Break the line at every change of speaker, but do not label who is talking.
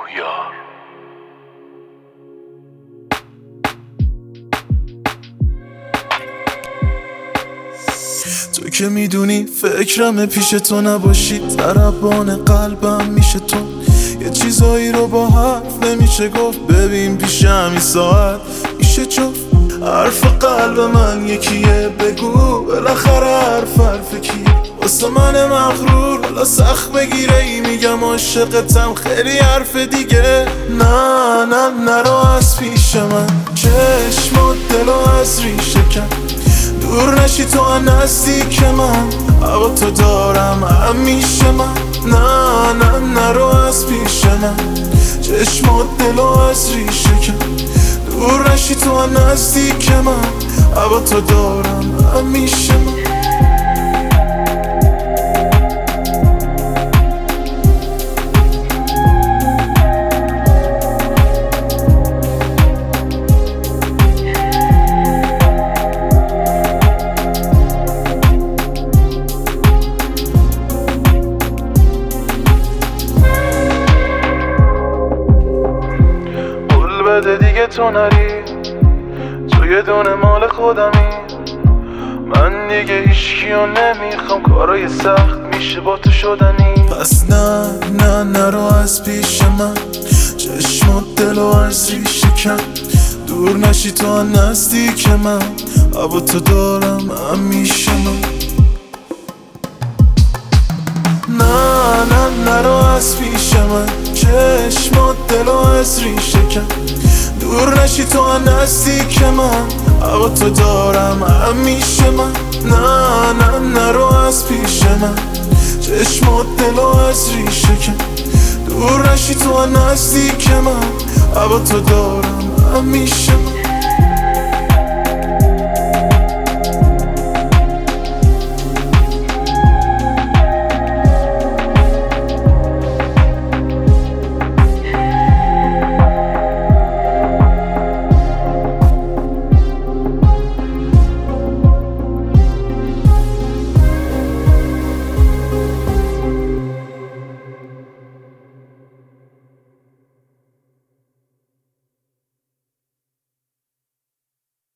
روحیار.
تو که میدونی فکرم پیش تو نباشی، ضربان قلبم میشه تو. یه چیزایی رو با حرف نمیشه گفت، ببین پیش همین ساعت میشه جفت. حرف قلب من یکیه، بگو بالاخره حرف کیه؟ واسه من مغرور حالا سخت بگیره ای، میگم عاشقتم خیلی حرف دیگه. نه نرو از پیش من، چشم و دلو از ریشه کن. دور نشی تو از نزدیک من، هوا تو دارم همیشه من. نه نرو از پیش من، چشم و دلو از ریشه کن. دور نشی تو از نزدیک من، هوا تو دارم همیشه من. بده دیگه تو نری، تو یه دونه مال خودمی. من دیگه هیچکیو نمیخوام، کارای سخت میشه با تو شدنی. پس نه نرو از پیش من، چشم و دلو از ریشه کن. دور نشی تو از نزدیک من، هوا تو دارم همیشه من. نه نرو از پیش من، چشم و دلو از ریشه کن. دور نشی تو از نزدیک من، هوا تو دارم همیشه من. نه نرو از پیش من، چشم و دلو از ریشه کن. دور نشی تو از نزدیک من، هوا تو دارم همیشه من.